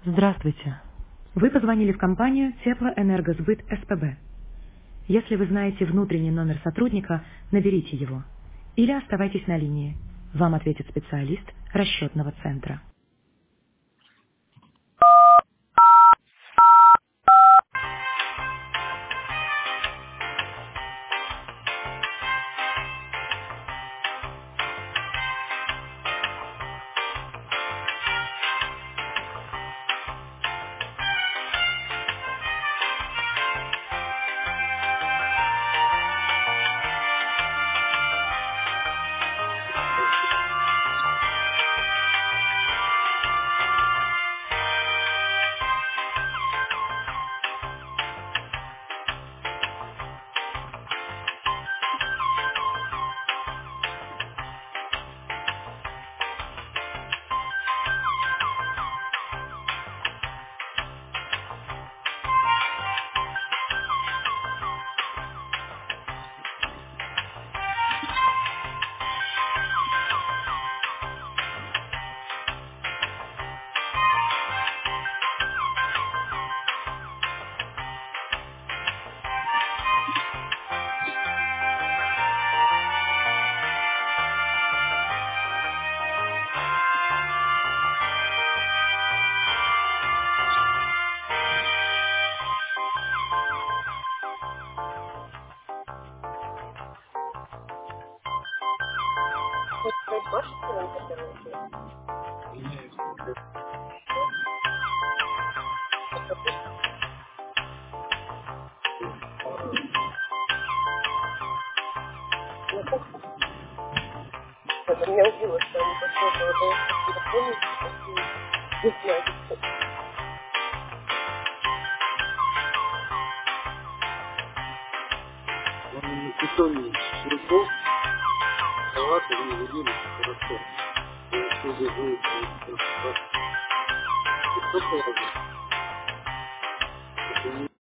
Здравствуйте. Вы позвонили в компанию Теплоэнергосбыт СПБ. Если вы знаете внутренний номер сотрудника, наберите его. Или оставайтесь на линии. Вам ответит специалист расчетного центра. Сказать вашу цену, которую это меня убило, что они попробовали голосовать в телефоне, и не знаю, Он на питоне руков, салаты не выделили хорошо. Я все держу, что положил.